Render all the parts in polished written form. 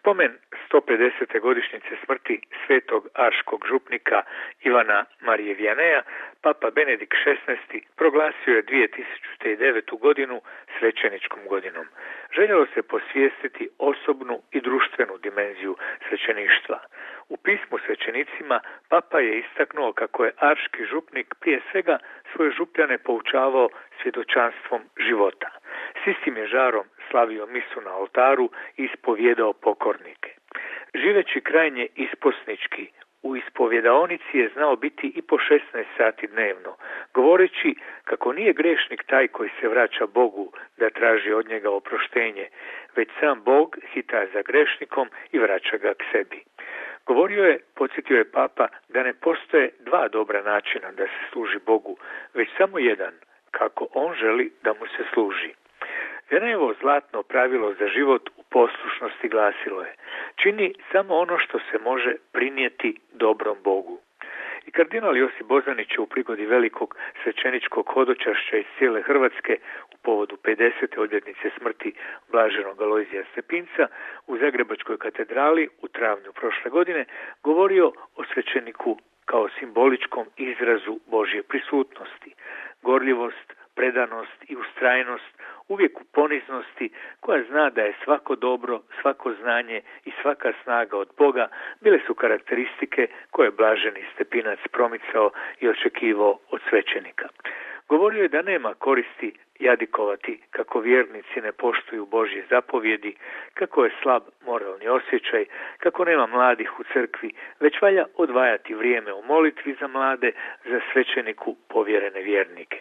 spomen 150. godišnjice smrti svetog arškog župnika Ivana Marije Vijaneja, Papa Benedikt XVI proglasio je 2009. godinu svećeničkom godinom. Željelo se posvijestiti osobnu i društvenu dimenziju svećeništva. U pismu svećenicima Papa je istaknuo kako je arški župnik prije svega svoje župljane poučavao svjedočanstvom života. S istim je žarom slavio misu na oltaru i ispovjedao pokornike. Živeći krajnje isposnički, u ispovjedaonici je znao biti i po 16 sati dnevno, govoreći kako nije grešnik taj koji se vraća Bogu da traži od njega oproštenje, već sam Bog hita za grešnikom i vraća ga k sebi. Govorio je, podsjetio je Papa, da ne postoje dva dobra načina da se služi Bogu, već samo jedan, kako on želi da mu se služi. Vijanejevo zlatno pravilo za život u poslušnosti glasilo je: čini samo ono što se može prinijeti dobrom Bogu. I kardinal Josip Bozanić je u prigodi velikog svećeničkog hodočašća iz cijele Hrvatske u povodu 50. obljetnice smrti blaženog Alojzija Stepinca u Zagrebačkoj katedrali u travnju prošle godine govorio o svećeniku kao simboličkom izrazu Božje prisutnosti. Gorljivost, predanost i ustrajnost, uvijek u poniznosti, koja zna da je svako dobro, svako znanje i svaka snaga od Boga, bile su karakteristike koje blaženi Stepinac promicao i očekivao od svećenika. Govorio je da nema koristi jadikovati kako vjernici ne poštuju Božje zapovjedi, kako je slab moralni osjećaj, kako nema mladih u crkvi, već valja odvajati vrijeme u molitvi za mlade, za svećeniku povjerene vjernike.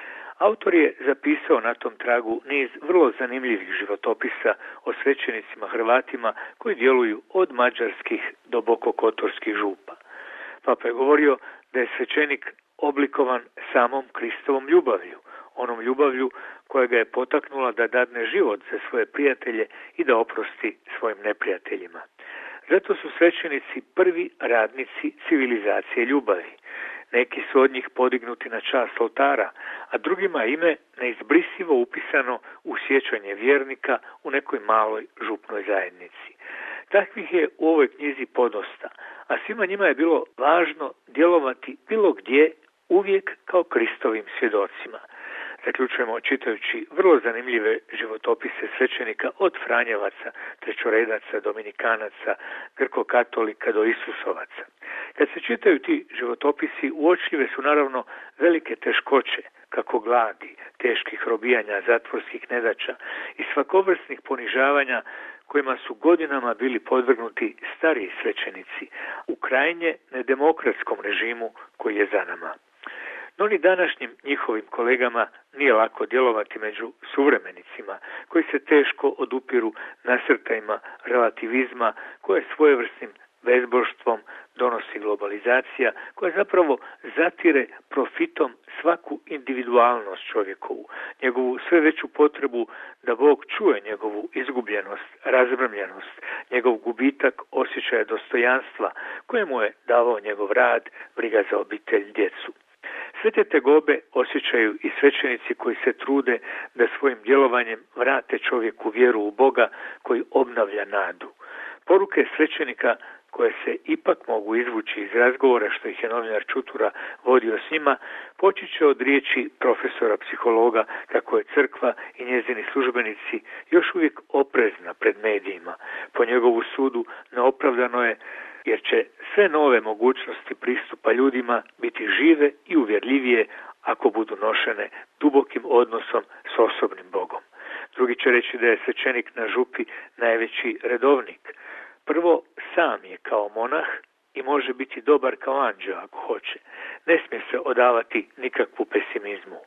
Autor je zapisao na tom tragu niz vrlo zanimljivih životopisa o svećenicima Hrvatima koji djeluju od mađarskih do bokokotorskih župa. Papa je govorio da je svećenik oblikovan samom Kristovom ljubavlju, onom ljubavlju koja ga je potaknula da dadne život za svoje prijatelje i da oprosti svojim neprijateljima. Zato su svećenici prvi radnici civilizacije ljubavi. Neki su od njih podignuti na čast oltara, a drugima ime neizbrisivo upisano u sjećanje vjernika u nekoj maloj župnoj zajednici. Takvih je u ovoj knjizi podosta, a svima njima je bilo važno djelovati bilo gdje, uvijek kao Kristovim svjedocima. Zaključujemo čitajući vrlo zanimljive životopise svećenika od Franjevaca, trećoredaca, dominikanaca, grkokatolika do Isusovaca. Kad se čitaju ti životopisi, uočljive su naravno velike teškoće, kako gladi, teških robijanja, zatvorskih nedaća i svakovrsnih ponižavanja kojima su godinama bili podvrgnuti stariji svećenici u krajnje nedemokratskom režimu koji je za nama. No ni današnjim njihovim kolegama nije lako djelovati među suvremenicima koji se teško odupiru nasrtajima relativizma koje svojevrsnim bezbožstvom donosi globalizacija, koja zapravo zatire profitom svaku individualnost čovjekovu, njegovu sve veću potrebu da Bog čuje njegovu izgubljenost, razmrmljenost, njegov gubitak osjećaja dostojanstva kojemu je davao njegov rad, briga za obitelj, djecu. Sve te tegobe osjećaju i svećenici koji se trude da svojim djelovanjem vrate čovjeku vjeru u Boga koji obnavlja nadu. Poruke svećenika koje se ipak mogu izvući iz razgovora što ih je novinar Čutura vodio s njima, poći će od riječi profesora psihologa kako je crkva i njezini službenici još uvijek oprezna pred medijima. Po njegovu sudu neopravdano je jer će sve nove mogućnosti pristupa ljudima biti žive i uvjerljivije ako budu nošene dubokim odnosom s osobnim Bogom. Drugi će reći da je svećenik na župi najveći redovnik. Prvo, sam je kao monah i može biti dobar kao anđeo ako hoće. Ne smije se odavati nikakvu pesimizmu.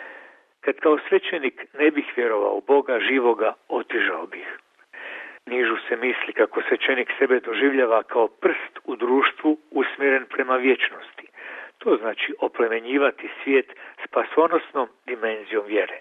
Kad kao svećenik ne bih vjerovao u Boga živoga, otežao bih. Nižu se misli kako svećenik sebe doživljava kao prst u društvu usmjeren prema vječnosti. To znači oplemenjivati svijet spasonosnom dimenzijom vjere.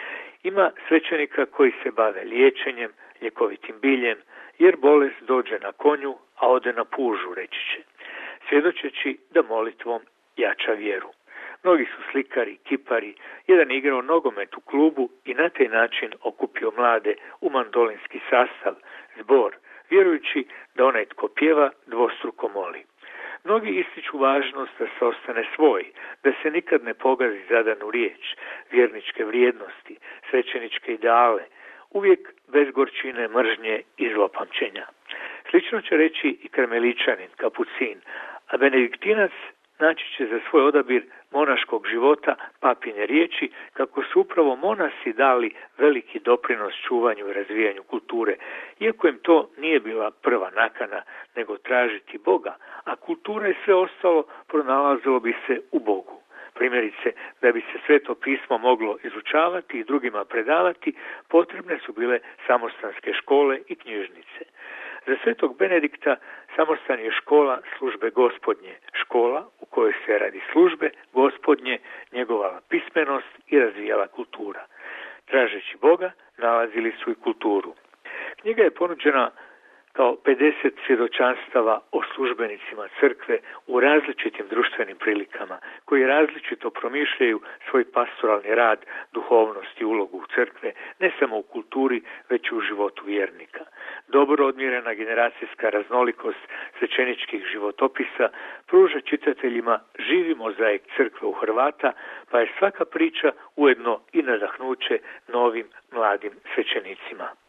Ima svećenika koji se bave liječenjem, ljekovitim biljem, jer bolest dođe na konju, a ode na pužu, reći će, svjedočeći da molitvom jača vjeru. Mnogi su slikari, kipari, jedan igrao nogomet u klubu i na taj način okupio mlade u mandolinski sastav, zbor, vjerujući znači da onaj tko pjeva dvostruko moli. Mnogi ističu važnost da se ostane svoj, da se nikad ne pogazi zadanu riječ, vjerničke vrijednosti, svećeničke ideale, uvijek bez gorčine, mržnje i zlopamćenja. Slično će reći i karmeličanin, kapucin, a benediktinac naći će za svoj odabir monaškog života papine riječi kako su upravo monasi dali veliki doprinos čuvanju i razvijanju kulture, iako im to nije bila prva nakana, nego tražiti Boga, a kultura i sve ostalo pronalazilo bi se u Bogu. Primjerice, da bi se Sveto pismo moglo izučavati i drugima predavati, potrebne su bile samostanske škole i knjižnice. Za Svetog Benedikta samostan je škola službe Gospodnje, škola u kojoj se radi službe Gospodnje njegovala pismenost i razvijala kultura. Tražeći Boga, nalazili su i kulturu. Knjiga je ponuđena kao 50 svjedočanstava o službenicima crkve u različitim društvenim prilikama, koji različito promišljaju svoj pastoralni rad, duhovnost i ulogu u crkve, ne samo u kulturi, već i u životu vjernika. Dobro odmjerena generacijska raznolikost svećeničkih životopisa pruža čitateljima živi mozaik crkve u Hrvata, pa je svaka priča ujedno i nadahnuće novim mladim svećenicima.